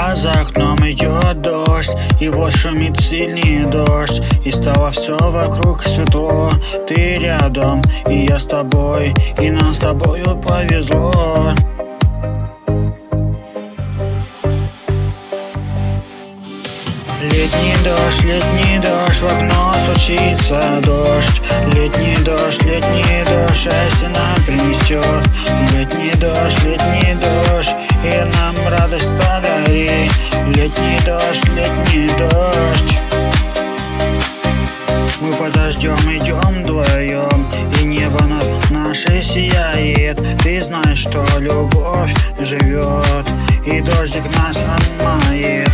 А за окном идет дождь, и вот шумит сильный дождь, и стало все вокруг светло. Ты рядом, и я с тобой, и нам с тобою повезло. Летний дождь, в окно стучится дождь. Летний дождь, счастье нам принесет. Летний дождь, и нам радость подари. Летний дождь. Мы подождем, идем вдвоем, и небо над наше сияет. Ты знаешь, что любовь живет, и дождик нас омает.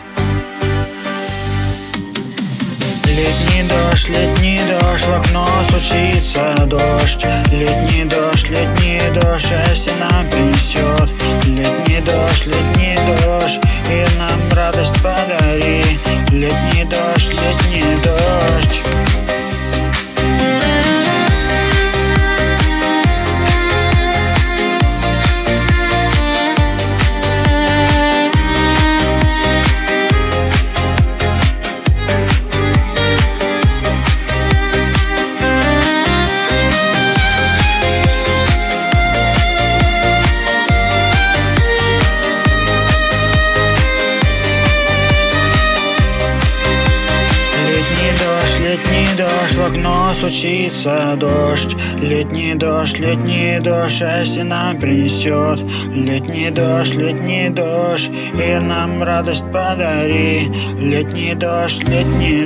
Летний дождь, в окно стучится дождь. Летний дождь, счастье нам принесет. Летний дождь, и нам радость подари. Летний дождь. Летний дождь, в окно стучится дождь. Летний дождь, счастье нам принесет. Летний дождь, и нам радость подари. Летний дождь. Летний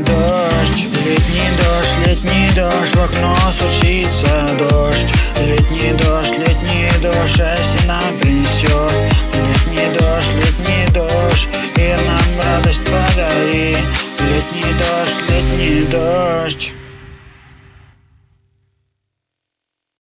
дождь, в окно стучится дождь. Летний дождь, счастье нам принесет.